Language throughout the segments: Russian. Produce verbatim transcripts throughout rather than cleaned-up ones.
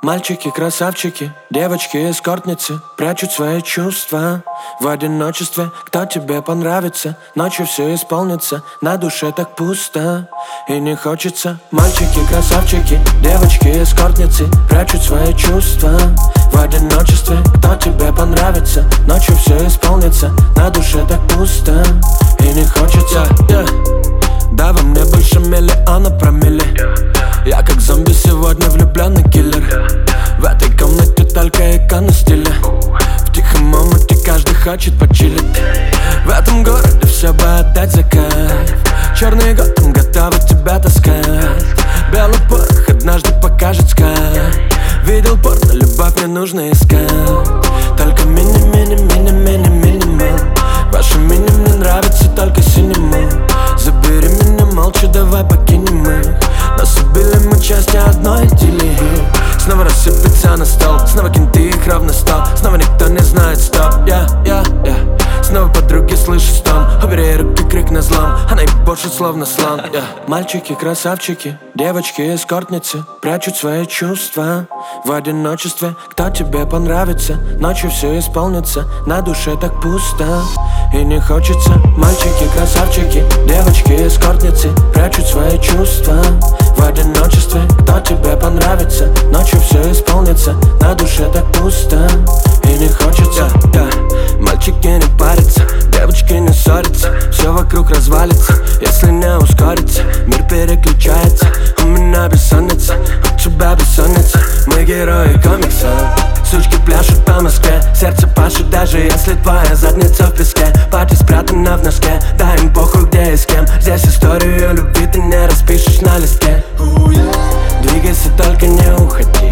Мальчики-красавчики, девочки-эскортницы прячут свои чувства в одиночестве. Кто тебе понравится, ночью все исполнится. На душе так пусто и не хочется. Мальчики-красавчики, девочки-эскортницы прячут свои чувства в одиночестве. Кто тебе понравится, ночью все исполнится. На душе так пусто и не хочется. yeah, yeah. Да, во мне больше миллиона промилле. Я как зомби сегодня влюбленный киллер. В этой комнате только иконы стиля. В тихом омуте каждый хочет почилить. В этом городе все бы отдать за кайф. Черный Готэм готовы тебя таскать. Белый порох однажды покажет скайп. Видел порно, любовь не нужно искать. Только мини-мини-мини-мини-минимал. Ваши мини мне нравится только синему. Забери меня молча, давай покинем их. Нас убили мы части одной идиллии. Снова рассыпется на стол, снова кенты их ровно сто. Снова никто не знает стоп, я, я, я. Снова подруги слышат стон. Убери руки, крик на злом. Она и больше словно слон, yeah. Мальчики-красавчики, девочки-эскортницы прячут свои чувства в одиночестве. Кто тебе понравится, ночью все исполнится. На душе так пусто и не хочется. Мальчики-красавчики, девочки-эскортницы прячут свои чувства в одиночестве. Кто тебе понравится, ночью все исполнится. На душе так пусто и не хочется. yeah, yeah. Мальчики не парятся, девочки не ссорятся. Все вокруг развалится, если не ускорится. Мир переключается, у меня бессонница, у тебя бессонница. Мы герои комикса. Сучки пляшут по Москве, сердце пашет, даже если твоя задница в песке. Пати спрятана в носке, да им похуй где и с кем. Здесь историю любви ты не распишешь на листке. Двигайся, только не уходи.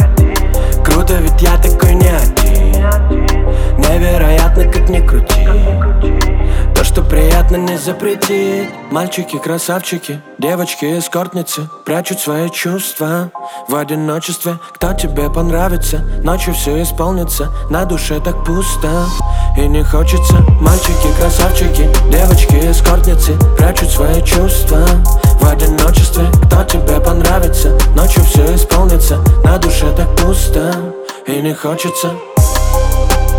Круто, ведь я такой не один. Невероятно, как ни крути. То, что приятно, не запретить. Мальчики-красавчики, девочки-эскортницы прячут свои чувства в одиночестве. Кто тебе понравится, ночью все исполнится. На душе так пусто и не хочется. Мальчики-красавчики, девочки-эскортницы прячут свои чувства в одиночестве. Кто тебе понравится, ночью все исполнится. На душе так пусто и не хочется.